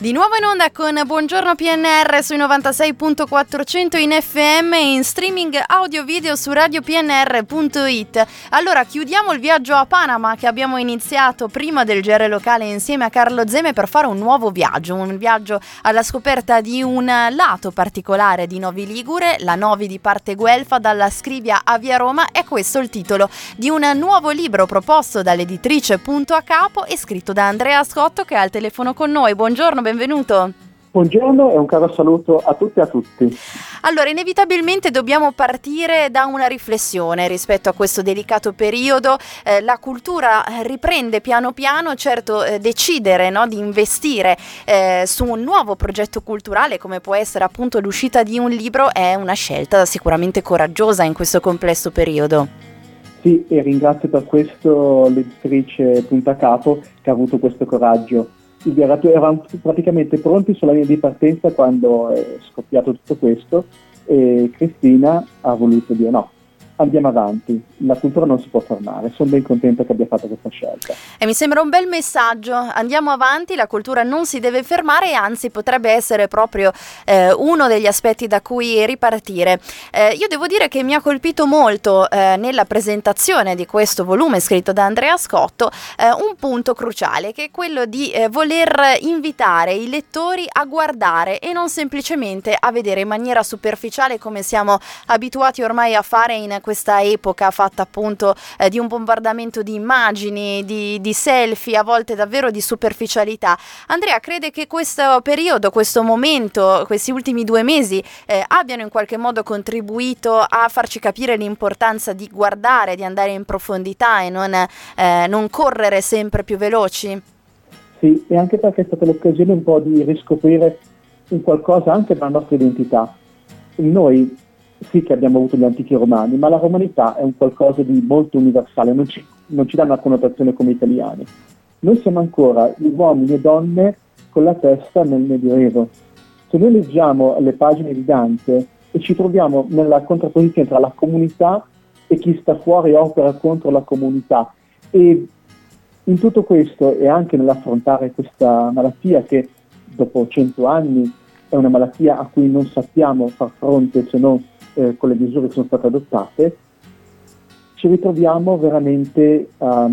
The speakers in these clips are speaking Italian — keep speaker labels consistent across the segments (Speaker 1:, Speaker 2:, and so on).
Speaker 1: Di nuovo in onda con Buongiorno PNR sui 96.400 in FM e in streaming audio video su radiopnr.it. Allora chiudiamo il viaggio a Panama che abbiamo iniziato prima del GR locale insieme a Carlo Zeme per fare un nuovo viaggio, un viaggio alla scoperta di un lato particolare di Novi Ligure, la Novi di parte Guelfa dalla Scrivia a Via Roma. È questo il titolo di un nuovo libro proposto dall'editrice Punto a Capo e scritto da Andrea Scotto che è al telefono con noi. Buongiorno, benvenuto.
Speaker 2: Buongiorno e un caro saluto a tutte e a tutti.
Speaker 1: Allora, inevitabilmente dobbiamo partire da una riflessione rispetto a questo delicato periodo. La cultura riprende piano piano, certo decidere, no, di investire su un nuovo progetto culturale come può essere appunto l'uscita di un libro è una scelta sicuramente coraggiosa in questo complesso periodo.
Speaker 2: Sì, e ringrazio per questo l'editrice Punto a Capo che ha avuto questo coraggio. Eravamo praticamente pronti sulla linea di partenza quando è scoppiato tutto questo e Cristina ha voluto dire no, andiamo avanti, la cultura non si può fermare. Sono ben contento che abbia fatto questa scelta.
Speaker 1: E mi sembra un bel messaggio, andiamo avanti, la cultura non si deve fermare e anzi potrebbe essere proprio uno degli aspetti da cui ripartire. Io devo dire che mi ha colpito molto nella presentazione di questo volume scritto da Andrea Scotto un punto cruciale che è quello di voler invitare i lettori a guardare e non semplicemente a vedere in maniera superficiale come siamo abituati ormai a fare in questa epoca fatta appunto di un bombardamento di immagini, di selfie, a volte davvero di superficialità. Andrea crede che questo periodo, questo momento, questi ultimi 2 mesi abbiano in qualche modo contribuito a farci capire l'importanza di guardare, di andare in profondità e non correre sempre più veloci?
Speaker 2: Sì, e anche perché è stata l'occasione un po' di riscoprire un qualcosa anche della nostra identità. Noi sì che abbiamo avuto gli antichi romani, ma la romanità è un qualcosa di molto universale, non ci dà una connotazione come italiani. Noi siamo ancora gli uomini e donne con la testa nel Medioevo. Se noi leggiamo le pagine di Dante e ci troviamo nella contrapposizione tra la comunità e chi sta fuori e opera contro la comunità, e in tutto questo e anche nell'affrontare questa malattia che dopo 100 anni è una malattia a cui non sappiamo far fronte se non con le misure che sono state adottate, ci ritroviamo veramente a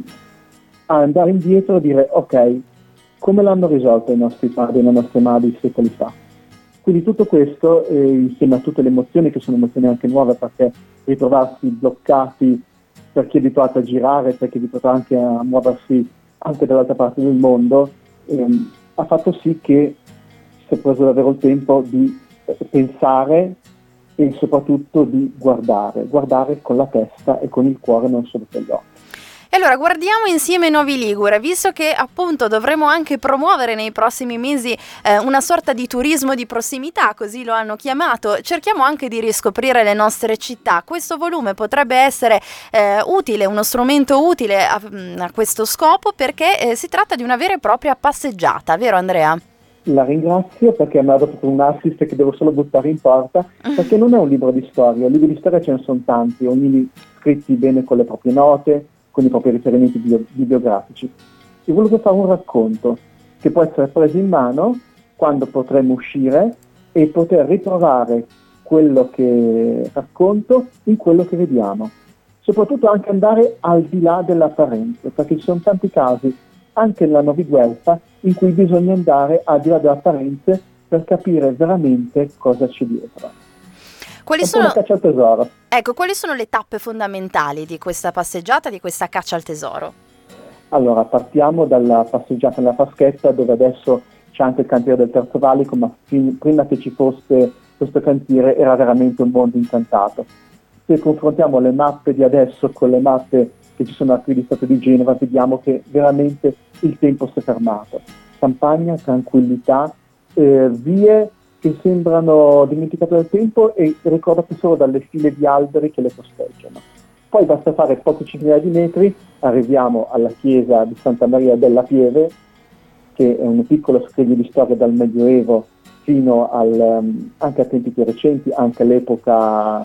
Speaker 2: andare indietro e dire ok, come l'hanno risolto i nostri padri e le nostre madri secoli fa? Quindi tutto questo, insieme a tutte le emozioni, che sono emozioni anche nuove, perché ritrovarsi bloccati per chi è abituato a girare, per chi è abituato anche a muoversi anche dall'altra parte del mondo, ha fatto sì che si è preso davvero il tempo di pensare e soprattutto di guardare con la testa e con il cuore, non solo con gli occhi.
Speaker 1: E allora guardiamo insieme Novi Ligure, visto che appunto dovremo anche promuovere nei prossimi mesi una sorta di turismo di prossimità, così lo hanno chiamato, cerchiamo anche di riscoprire le nostre città. Questo volume potrebbe essere utile, uno strumento utile a questo scopo perché si tratta di una vera e propria passeggiata, vero Andrea?
Speaker 2: La ringrazio perché mi ha dato un assist che devo solo buttare in porta, perché non è un libro di storia, libri di storia ce ne sono tanti, ognuno scritti bene con le proprie note, con i propri riferimenti bibliografici. Io volevo fare un racconto che può essere preso in mano quando potremo uscire e poter ritrovare quello che racconto in quello che vediamo. Soprattutto anche andare al di là dell'apparenza, perché ci sono tanti casi, anche nella Novi Guelfa, in cui bisogna andare al di là delle apparenze per capire veramente cosa c'è dietro.
Speaker 1: Quali
Speaker 2: sono una caccia al tesoro.
Speaker 1: Ecco, quali sono le tappe fondamentali di questa passeggiata, di questa caccia al tesoro?
Speaker 2: Allora, partiamo dalla passeggiata nella Faschetta, dove adesso c'è anche il cantiere del Terzo Valico, ma prima che ci fosse questo cantiere era veramente un mondo incantato. Se confrontiamo le mappe di adesso con le mappe che ci sono qui di Stato di Genova, vediamo che veramente il tempo si è fermato. Campagna, tranquillità, vie che sembrano dimenticate dal tempo e ricordate solo dalle file di alberi che le costeggiano. Poi basta fare poche centinaia di metri, arriviamo alla chiesa di Santa Maria della Pieve, che è un piccolo scrigno di storia dal Medioevo fino anche a tempi più recenti, anche all'epoca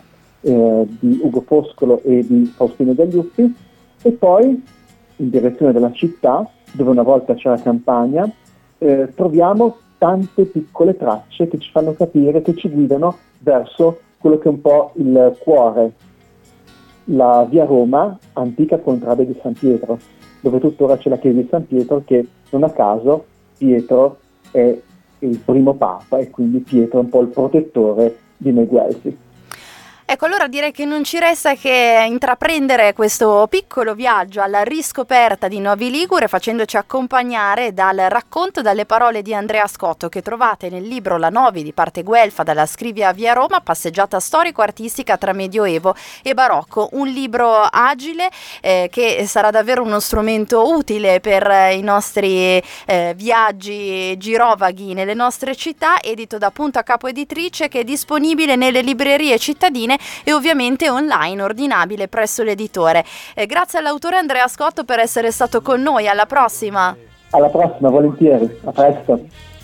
Speaker 2: di Ugo Foscolo e di Faustino degli Uffi, e poi in direzione della città, dove una volta c'era campagna, troviamo tante piccole tracce che ci fanno capire, che ci guidano verso quello che è un po' il cuore, la via Roma, antica contrada di San Pietro, dove tuttora c'è la chiesa di San Pietro, che non a caso Pietro è il primo papa e quindi Pietro è un po' il protettore di noi guelfi.
Speaker 1: Ecco, allora direi che non ci resta che intraprendere questo piccolo viaggio alla riscoperta di Novi Ligure, facendoci accompagnare dal racconto, dalle parole di Andrea Scotto, che trovate nel libro La Novi di parte guelfa dalla Scrivia Via Roma, passeggiata storico-artistica tra Medioevo e Barocco. Un libro agile che sarà davvero uno strumento utile per i nostri viaggi girovaghi nelle nostre città, edito da Punto a Capo Editrice, che è disponibile nelle librerie cittadine e ovviamente online, ordinabile presso l'editore. Grazie all'autore Andrea Scotto per essere stato con noi. Alla prossima!
Speaker 2: Alla prossima, volentieri, a presto!